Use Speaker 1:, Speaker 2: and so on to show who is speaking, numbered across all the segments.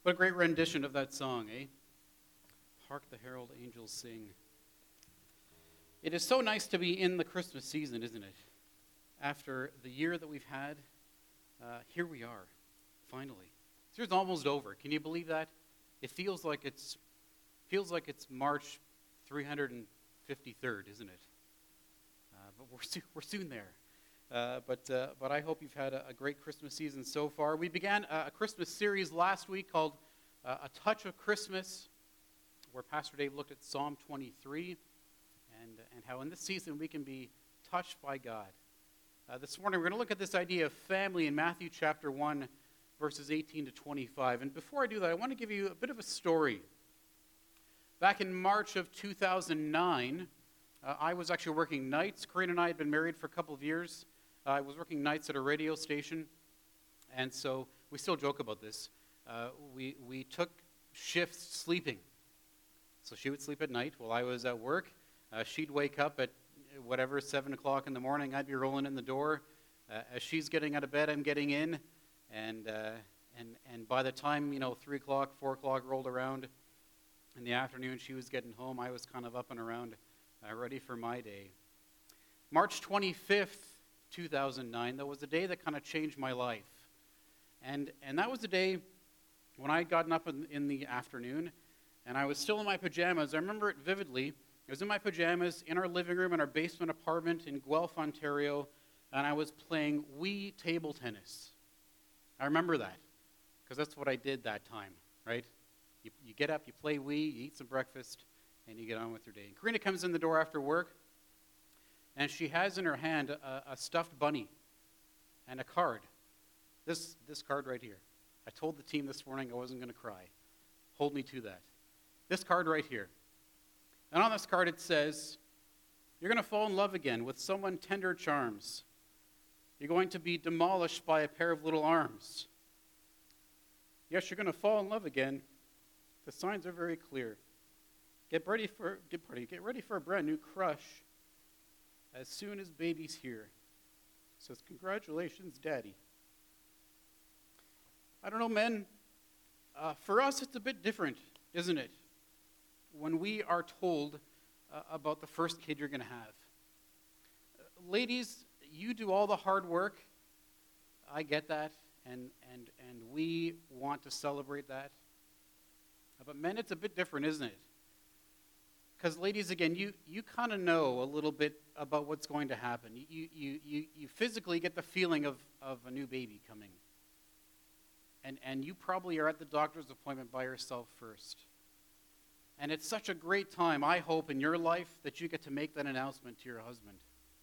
Speaker 1: What a great rendition of that song, eh? Hark the herald angels sing. It is so nice to be in the Christmas season, isn't it? After the year that we've had, here we are, finally. This year's almost over. Can you believe that? It feels like it's March 353rd, isn't it? But we're soon there. But I hope you've had a great Christmas season so far. We began a Christmas series last week called A Touch of Christmas, where Pastor Dave looked at Psalm 23 and how in this season we can be touched by God. This morning we're going to look at this idea of family in Matthew chapter 1, verses 18 to 25. And before I do that, I want to give you a bit of a story. Back in March of 2009, I was actually working nights. Corinne and I had been married for a couple of years. I was working nights at a radio station, and so we still joke about this. We took shifts sleeping. So she would sleep at night while I was at work. She'd wake up at 7 o'clock in the morning. I'd be rolling in the door. As she's getting out of bed, I'm getting in, and by the time 3 o'clock, 4 o'clock rolled around in the afternoon, she was getting home. I was kind of up and around, ready for my day. March 25th. 2009, that was the day that kind of changed my life. And that was the day when I had gotten up in the afternoon, and I was still in my pajamas. I remember it vividly. I was in my pajamas in our living room in our basement apartment in Guelph, Ontario, and I was playing Wii table tennis. I remember that, because that's what I did that time, right? You get up, you play Wii, you eat some breakfast, and you get on with your day. And Karina comes in the door after work, and she has in her hand a stuffed bunny and a card. This card right here. I told the team this morning I wasn't going to cry. Hold me to that. This card right here. And on this card it says, you're going to fall in love again with someone tender charms. You're going to be demolished by a pair of little arms. Yes, you're going to fall in love again. The signs are very clear. Get ready for a brand new crush. As soon as baby's here. Says, congratulations, Daddy. I don't know, men. For us, it's a bit different, isn't it? When we are told about the first kid you're going to have. Ladies, you do all the hard work. I get that, and we want to celebrate that. But men, it's a bit different, isn't it? Because ladies, again, you kind of know a little bit about what's going to happen. You physically get the feeling of a new baby coming. And you probably are at the doctor's appointment by yourself first. And it's such a great time, I hope, in your life that you get to make that announcement to your husband.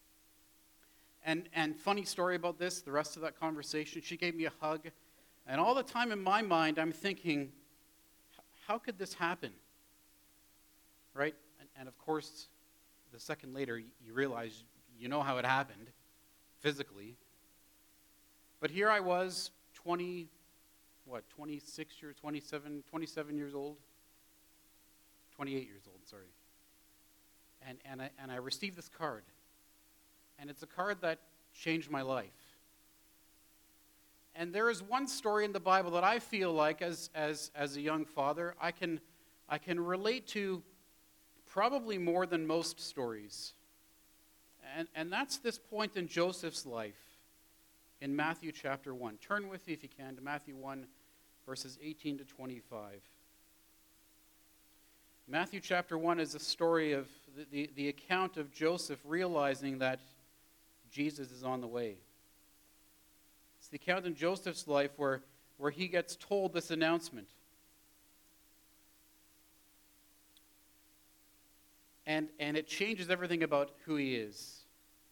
Speaker 1: And funny story about this, the rest of that conversation, she gave me a hug. And all the time in my mind, I'm thinking, how could this happen? Right? And of course, the second later, you realize you know how it happened, physically. But here I was, 27 years old? 28 years old, sorry. And I received this card. And it's a card that changed my life. And there is one story in the Bible that I feel like, as a young father, I can relate to probably more than most stories. And that's this point in Joseph's life in Matthew chapter 1. Turn with me, if you can, to Matthew 1, verses 18 to 25. Matthew chapter 1 is a story of the account of Joseph realizing that Jesus is on the way. It's the account in Joseph's life where he gets told this announcement. And it changes everything about who he is.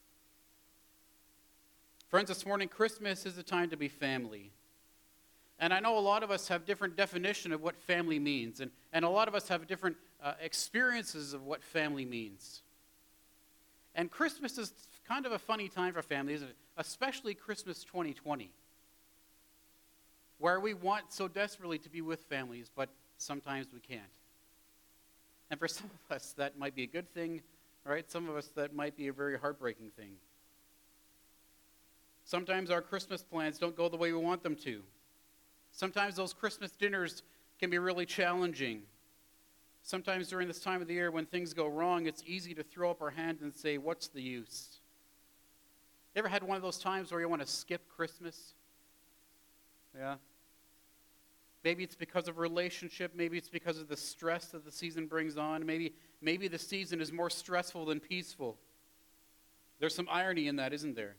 Speaker 1: Friends, this morning, Christmas is a time to be family. And I know a lot of us have different definition of what family means. And a lot of us have different experiences of what family means. And Christmas is kind of a funny time for family, isn't it? Especially Christmas 2020. Where we want so desperately to be with families, but sometimes we can't. And for some of us, that might be a good thing, right? Some of us, that might be a very heartbreaking thing. Sometimes our Christmas plans don't go the way we want them to. Sometimes those Christmas dinners can be really challenging. Sometimes during this time of the year when things go wrong, it's easy to throw up our hands and say, what's the use? You ever had one of those times where you want to skip Christmas? Yeah? Maybe it's because of a relationship. Maybe it's because of the stress that the season brings on. Maybe the season is more stressful than peaceful. There's some irony in that, isn't there?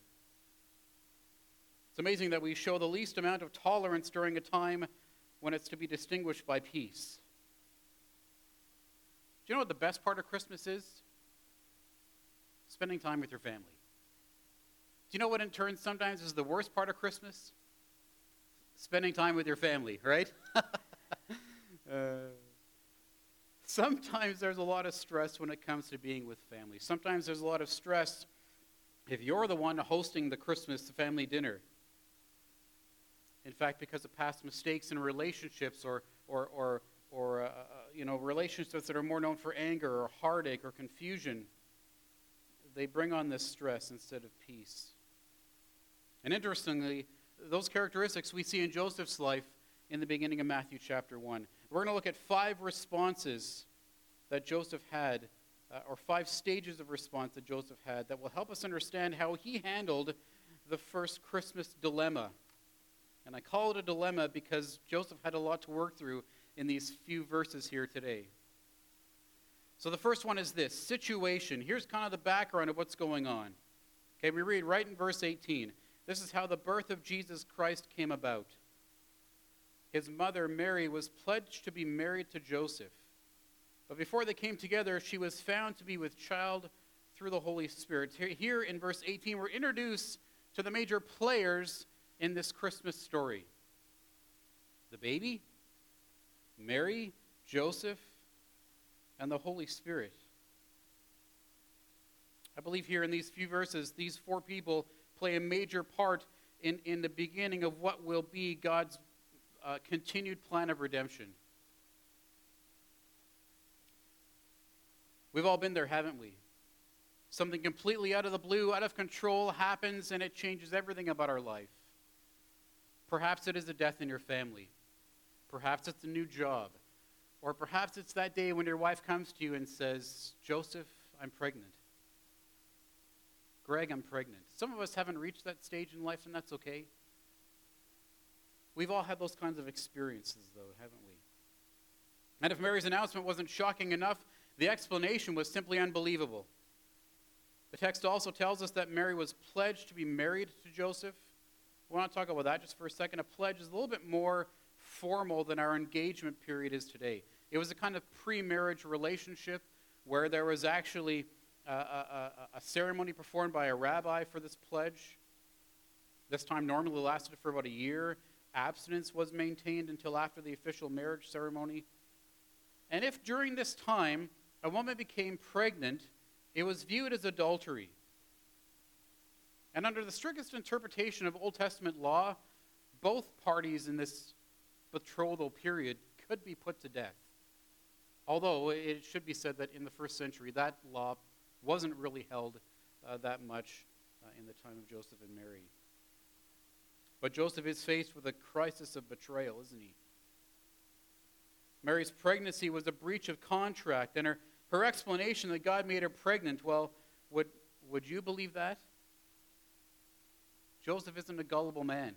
Speaker 1: It's amazing that we show the least amount of tolerance during a time when it's to be distinguished by peace. Do you know what the best part of Christmas is? Spending time with your family. Do you know what in turn sometimes is the worst part of Christmas? Spending time with your family, right? Sometimes there's a lot of stress when it comes to being with family. Sometimes there's a lot of stress if you're the one hosting the Christmas family dinner. In fact, because of past mistakes in relationships or relationships that are more known for anger or heartache or confusion, they bring on this stress instead of peace. And interestingly, those characteristics we see in Joseph's life in the beginning of Matthew chapter 1. We're going to look at 5 responses that Joseph had, or 5 stages of response that Joseph had that will help us understand how he handled the first Christmas dilemma. And I call it a dilemma because Joseph had a lot to work through in these few verses here today. So the first one is this, situation. Here's kind of the background of what's going on. Okay, we read right in verse 18. This is how the birth of Jesus Christ came about. His mother, Mary, was pledged to be married to Joseph. But before they came together, she was found to be with child through the Holy Spirit. Here in verse 18, we're introduced to the major players in this Christmas story. The baby, Mary, Joseph, and the Holy Spirit. I believe here in these few verses, these 4 people play a major part in the beginning of what will be God's continued plan of redemption. We've all been there, haven't we? Something completely out of the blue, out of control happens, and it changes everything about our life. Perhaps it is a death in your family. Perhaps it's a new job. Or perhaps it's that day when your wife comes to you and says, Joseph, I'm pregnant. Greg, I'm pregnant. Some of us haven't reached that stage in life, and that's okay. We've all had those kinds of experiences, though, haven't we? And if Mary's announcement wasn't shocking enough, the explanation was simply unbelievable. The text also tells us that Mary was pledged to be married to Joseph. We want to talk about that just for a second. A pledge is a little bit more formal than our engagement period is today. It was a kind of pre-marriage relationship where there was actually a ceremony performed by a rabbi for this pledge. This time normally lasted for about a year. Abstinence was maintained until after the official marriage ceremony. And if during this time a woman became pregnant, it was viewed as adultery. And under the strictest interpretation of Old Testament law, both parties in this betrothal period could be put to death. Although it should be said that in the first century, that law wasn't really held that much in the time of Joseph and Mary. But Joseph is faced with a crisis of betrayal, isn't he? Mary's pregnancy was a breach of contract, and her explanation that God made her pregnant, well, would you believe that? Joseph isn't a gullible man.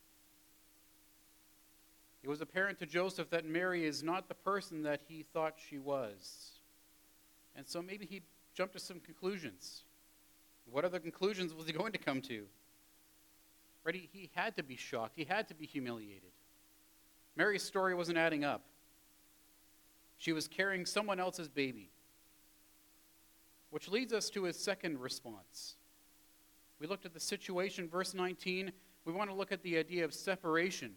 Speaker 1: It was apparent to Joseph that Mary is not the person that he thought she was. And so maybe he jumped to some conclusions. What other conclusions was he going to come to? Right? He had to be shocked. He had to be humiliated. Mary's story wasn't adding up. She was carrying someone else's baby. Which leads us to his second response. We looked at the situation, verse 19. We want to look at the idea of separation.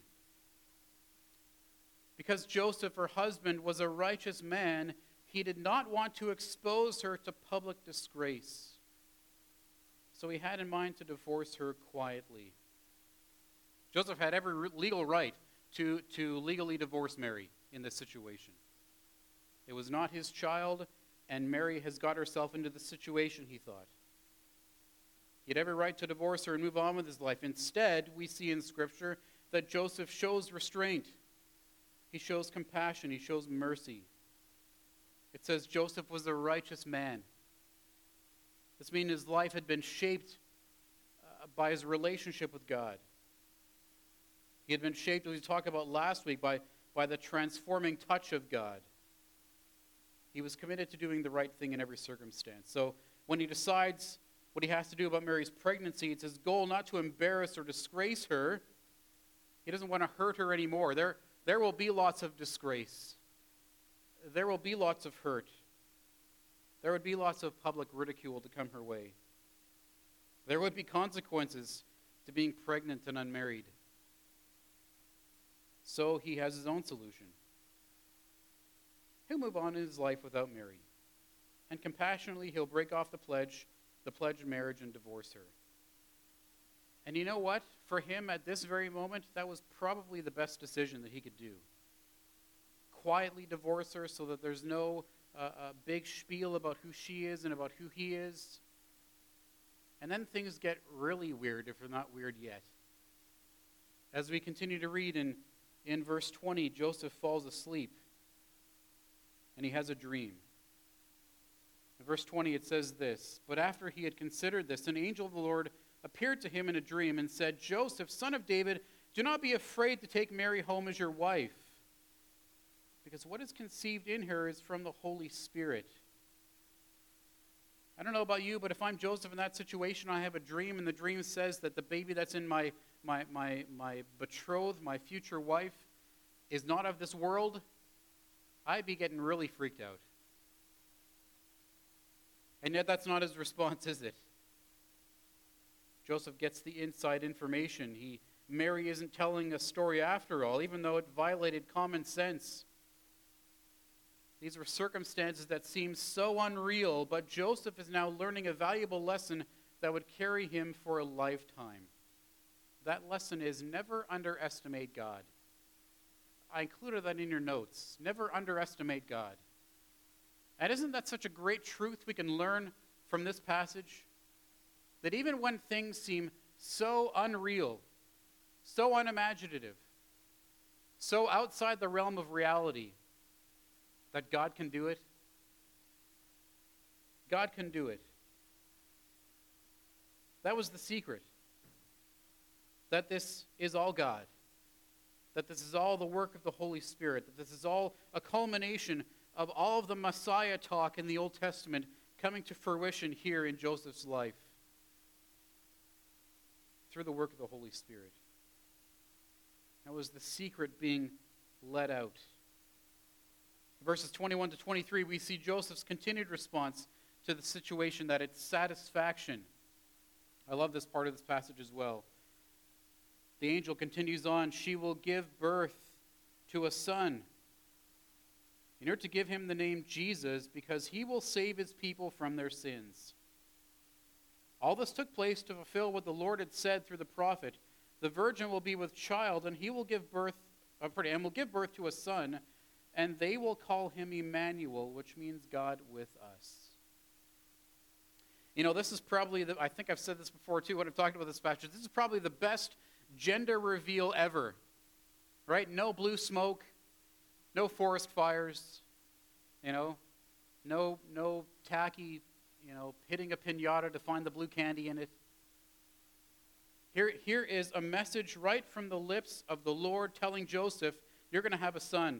Speaker 1: Because Joseph, her husband, was a righteous man, he did not want to expose her to public disgrace. So he had in mind to divorce her quietly. Joseph had every legal right to legally divorce Mary in this situation. It was not his child, and Mary has got herself into the situation, he thought. He had every right to divorce her and move on with his life. Instead, we see in Scripture that Joseph shows restraint. He shows compassion. He shows mercy. It says Joseph was a righteous man. This means his life had been shaped by his relationship with God. He had been shaped, as we talked about last week, by the transforming touch of God. He was committed to doing the right thing in every circumstance. So when he decides what he has to do about Mary's pregnancy, it's his goal not to embarrass or disgrace her. He doesn't want to hurt her anymore. There will be lots of disgrace. There will be lots of hurt. There would be lots of public ridicule to come her way. There would be consequences to being pregnant and unmarried. So he has his own solution. He'll move on in his life without Mary. And compassionately, he'll break off the pledge of marriage, and divorce her. And you know what? For him, at this very moment, that was probably the best decision that he could do. Quietly divorce her so that there's no big spiel about who she is and about who he is. And then things get really weird if they're not weird yet. As we continue to read in verse 20, Joseph falls asleep and he has a dream. In verse 20 it says this, "But after he had considered this, an angel of the Lord appeared to him in a dream and said, 'Joseph, son of David, do not be afraid to take Mary home as your wife, because what is conceived in her is from the Holy Spirit.'" I don't know about you, but if I'm Joseph in that situation, I have a dream, and the dream says that the baby that's in my betrothed, my future wife, is not of this world, I'd be getting really freaked out. And yet that's not his response, is it? Joseph gets the inside information. Mary isn't telling a story after all, even though it violated common sense. These were circumstances that seemed so unreal, but Joseph is now learning a valuable lesson that would carry him for a lifetime. That lesson is never underestimate God. I included that in your notes. Never underestimate God. And isn't that such a great truth we can learn from this passage? That even when things seem so unreal, so unimaginative, so outside the realm of reality, that God can do it. God can do it. That was the secret. That this is all God. That this is all the work of the Holy Spirit. That this is all a culmination of all of the Messiah talk in the Old Testament coming to fruition here in Joseph's life through the work of the Holy Spirit. That was the secret being let out. Verses 21 to 23, we see Joseph's continued response to the situation, that it's satisfaction. I love this part of this passage as well. The angel continues on, "She will give birth to a son. And you're to give him the name Jesus, because he will save his people from their sins." All this took place to fulfill what the Lord had said through the prophet. "The virgin will be with child, and he will give birth to a son, and they will call him Emmanuel," which means God with us. You know, this is probably, I think I've said this before too when I've talked about this passage, this is probably the best gender reveal ever. Right? No blue smoke, no forest fires, no tacky, hitting a piñata to find the blue candy in it. Here is a message right from the lips of the Lord telling Joseph, you're going to have a son.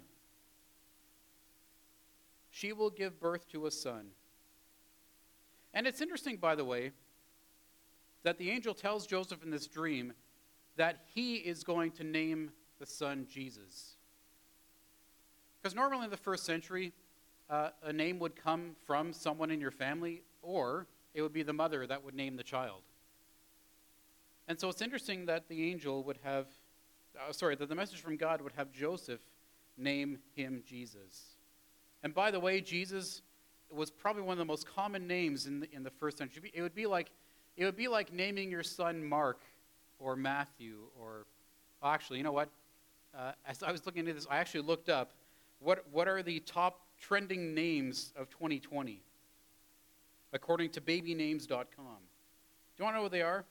Speaker 1: She will give birth to a son. And it's interesting, by the way, that the angel tells Joseph in this dream that he is going to name the son Jesus. Because normally in the first century, a name would come from someone in your family, or it would be the mother that would name the child. And so it's interesting that the angel would have, that the message from God would have Joseph name him Jesus. And by the way, Jesus was probably one of the most common names in the first century. It would be like naming your son Mark or Matthew, or actually, you know what? As I was looking into this, I actually looked up what are the top trending names of 2020 according to babynames.com. Do you want to know what they are?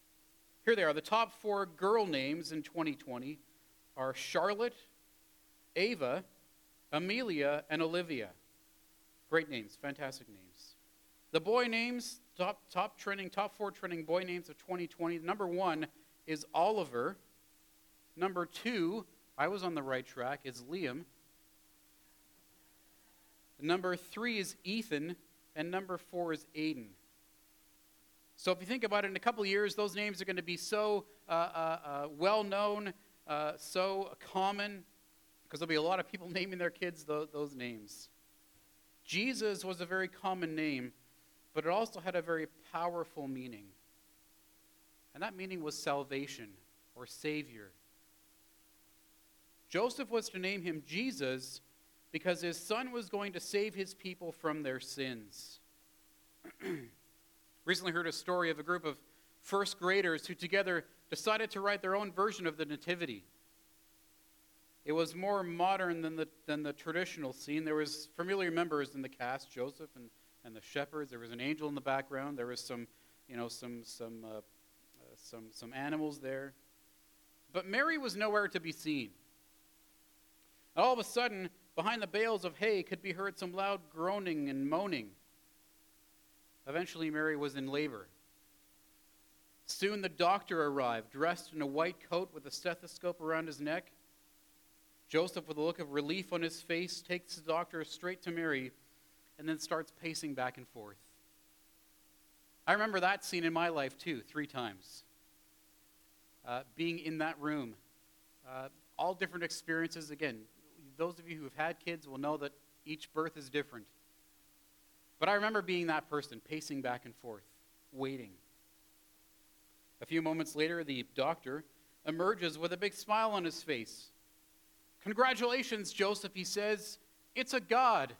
Speaker 1: Here they are. The top 4 girl names in 2020 are Charlotte, Ava, Amelia, and Olivia. Great names, fantastic names. The boy names, top 4 trending boy names of 2020. Number 1 is Oliver. Number 2, I was on the right track, is Liam. Number 3 is Ethan, and number 4 is Aiden. So if you think about it, in a couple of years, those names are going to be so well-known, so common, because there'll be a lot of people naming their kids those names. Jesus was a very common name, but it also had a very powerful meaning. And that meaning was salvation, or Savior. Joseph was to name him Jesus because his son was going to save his people from their sins. Recently heard a story of a group of first graders who together decided to write their own version of the Nativity. It was more modern than the traditional scene. There was familiar members in the cast, Joseph and the shepherds. There was an angel in the background. There was some animals there. But Mary was nowhere to be seen. All of a sudden, behind the bales of hay could be heard some loud groaning and moaning. Eventually, Mary was in labor. Soon the doctor arrived, dressed in a white coat with a stethoscope around his neck. Joseph, with a look of relief on his face, takes the doctor straight to Mary and then starts pacing back and forth. I remember that scene in my life, too, 3 times. Being in that room. All different experiences. Again, those of you who have had kids will know that each birth is different. But I remember being that person, pacing back and forth, waiting. A few moments later, the doctor emerges with a big smile on his face. "Congratulations, Joseph," he says. "It's a God."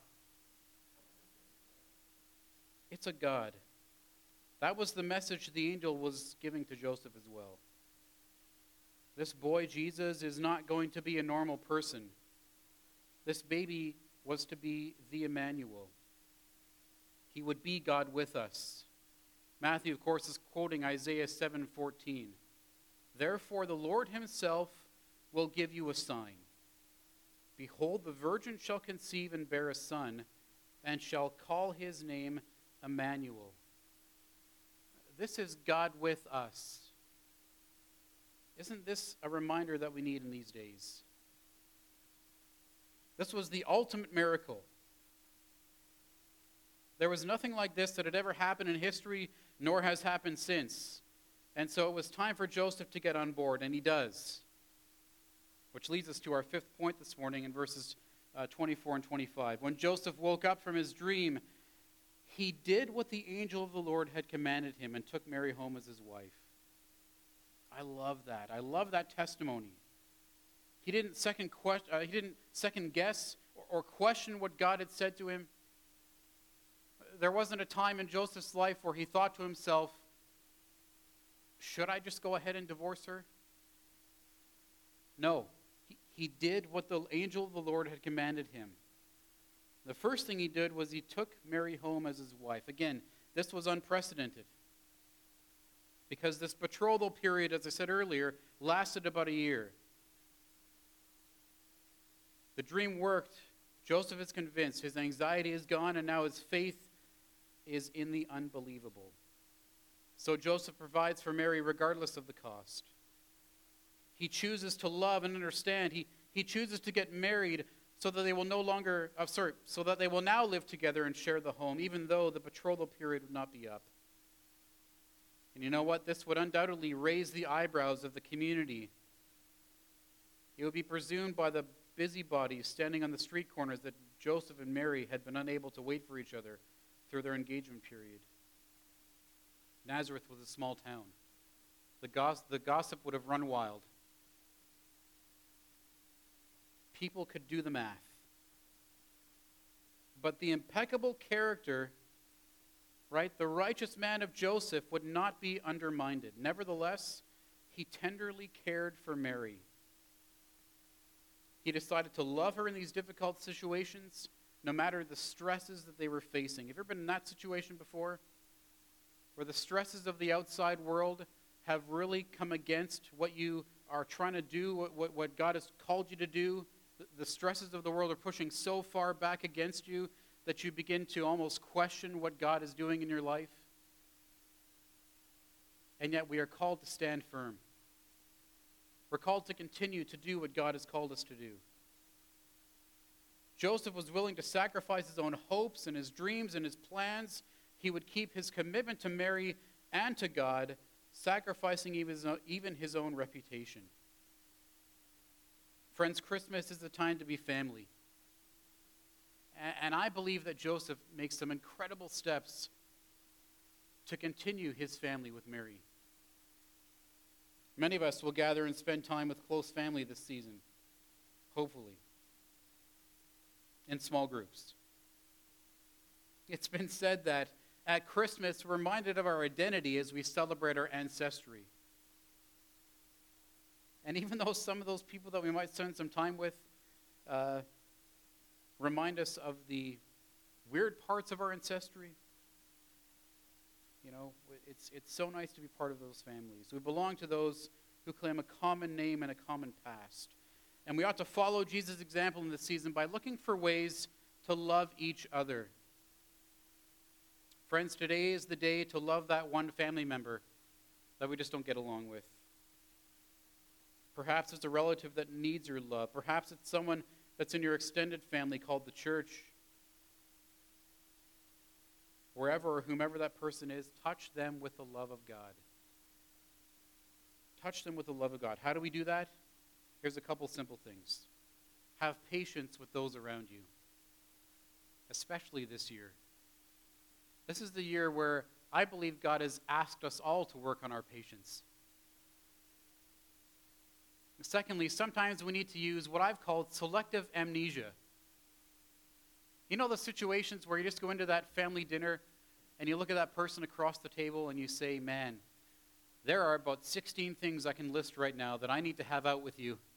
Speaker 1: It's a God. That was the message the angel was giving to Joseph as well. This boy, Jesus, is not going to be a normal person. This baby was to be the Emmanuel. He would be God with us. Matthew, of course, is quoting Isaiah 7:14. "Therefore the Lord himself will give you a sign. Behold, the virgin shall conceive and bear a son, and shall call his name Emmanuel." This is God with us. Isn't this a reminder that we need in these days? This was the ultimate miracle. There was nothing like this that had ever happened in history, nor has happened since. And so it was time for Joseph to get on board, and he does. Which leads us to our 5th point this morning in verses 24 and 25. When Joseph woke up from his dream, he did what the angel of the Lord had commanded him and took Mary home as his wife. I love that. I love that testimony. He didn't second guess or question what God had said to him. There wasn't a time in Joseph's life where he thought to himself, should I just go ahead and divorce her? No. He did what the angel of the Lord had commanded him. The first thing he did was he took Mary home as his wife. Again, this was unprecedented. Because this betrothal period, as I said earlier, lasted about a year. The dream worked. Joseph is convinced. His anxiety is gone, and now his faith is in the unbelievable. So Joseph provides for Mary regardless of the cost. He chooses to love and understand. He chooses to get married so that they will now live together and share the home, even though the betrothal period would not be up. And you know what? This would undoubtedly raise the eyebrows of the community. It would be presumed by the busybodies standing on the street corners that Joseph and Mary had been unable to wait for each other through their engagement period. Nazareth was a small town. The gossip would have run wild. People could do the math. But the impeccable character, the righteous man of Joseph would not be undermined. Nevertheless, he tenderly cared for Mary. He decided to love her in these difficult situations, no matter the stresses that they were facing. Have you ever been in that situation before? Where the stresses of the outside world have really come against what you are trying to do, what God has called you to do, the stresses of the world are pushing so far back against you that you begin to almost question what God is doing in your life. And yet we are called to stand firm. We're called to continue to do what God has called us to do. Joseph was willing to sacrifice his own hopes and his dreams and his plans. He would keep his commitment to Mary and to God, sacrificing even his own reputation. Friends, Christmas is the time to be family. And I believe that Joseph makes some incredible steps to continue his family with Mary. Many of us will gather and spend time with close family this season, hopefully, in small groups. It's been said that at Christmas, we're reminded of our identity as we celebrate our ancestry. And even though some of those people that we might spend some time with remind us of the weird parts of our ancestry, it's so nice to be part of those families. We belong to those who claim a common name and a common past. And we ought to follow Jesus' example in this season by looking for ways to love each other. Friends, today is the day to love that one family member that we just don't get along with. Perhaps it's a relative that needs your love. Perhaps it's someone that's in your extended family called the church. Wherever or whomever that person is, touch them with the love of God. Touch them with the love of God. How do we do that? Here's a couple simple things. Have patience with those around you, especially this year. This is the year where I believe God has asked us all to work on our patience. Secondly, sometimes we need to use what I've called selective amnesia. You know the situations where you just go into that family dinner and you look at that person across the table and you say, man, there are about 16 things I can list right now that I need to have out with you.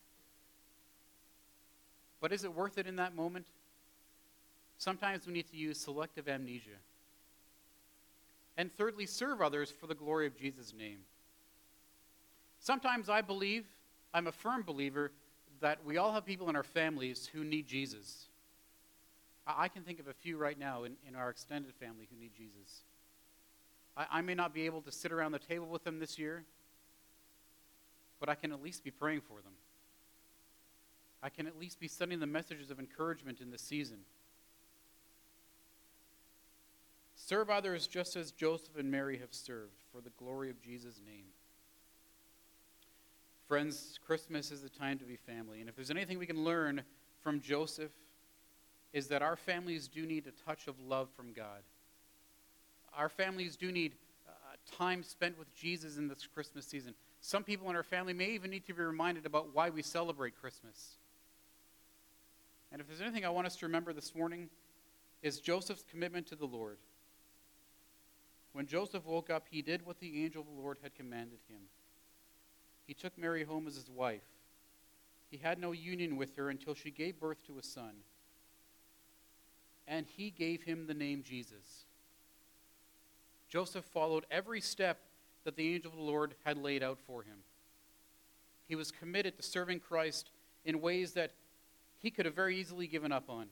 Speaker 1: But is it worth it in that moment? Sometimes we need to use selective amnesia. And thirdly, serve others for the glory of Jesus' name. Sometimes I'm a firm believer that we all have people in our families who need Jesus. I can think of a few right now in our extended family who need Jesus. I may not be able to sit around the table with them this year, but I can at least be praying for them. I can at least be sending them messages of encouragement in this season. Serve others just as Joseph and Mary have served for the glory of Jesus' name. Friends, Christmas is the time to be family. And if there's anything we can learn from Joseph, is that our families do need a touch of love from God. Our families do need time spent with Jesus in this Christmas season. Some people in our family may even need to be reminded about why we celebrate Christmas. And if there's anything I want us to remember this morning, is Joseph's commitment to the Lord. When Joseph woke up, he did what the angel of the Lord had commanded him. He took Mary home as his wife. He had no union with her until she gave birth to a son. And he gave him the name Jesus. Joseph followed every step that the angel of the Lord had laid out for him. He was committed to serving Christ in ways that he could have very easily given up on.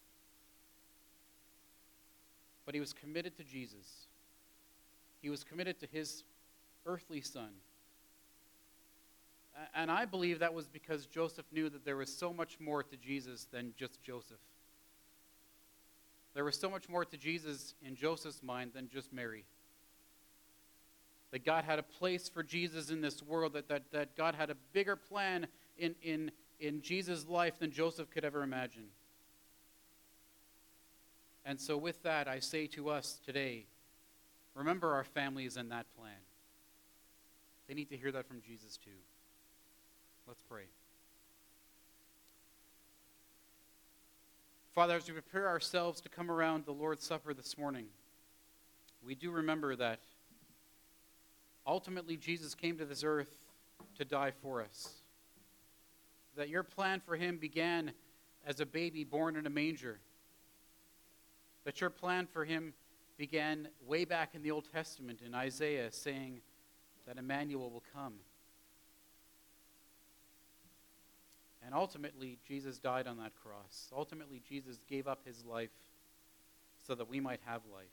Speaker 1: But he was committed to Jesus. He was committed to his earthly son. And I believe that was because Joseph knew that there was so much more to Jesus than just Joseph. There was so much more to Jesus in Joseph's mind than just Mary. That God had a place for Jesus in this world, that God had a bigger plan in Jesus' life than Joseph could ever imagine. And so with that, I say to us today, remember our families in that plan. They need to hear that from Jesus too. Let's pray. Father, as we prepare ourselves to come around the Lord's Supper this morning, we do remember that ultimately Jesus came to this earth to die for us. That your plan for him began as a baby born in a manger. That your plan for him began way back in the Old Testament in Isaiah, saying that Emmanuel will come. And ultimately, Jesus died on that cross. Ultimately, Jesus gave up his life so that we might have life.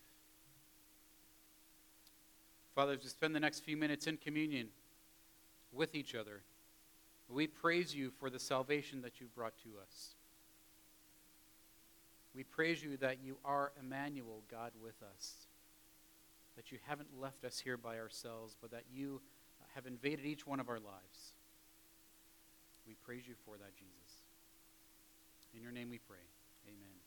Speaker 1: Father, as we spend the next few minutes in communion with each other, we praise you for the salvation that you've brought to us. We praise you that you are Emmanuel, God with us, that you haven't left us here by ourselves, but that you have invaded each one of our lives. We praise you for that, Jesus. In your name we pray. Amen.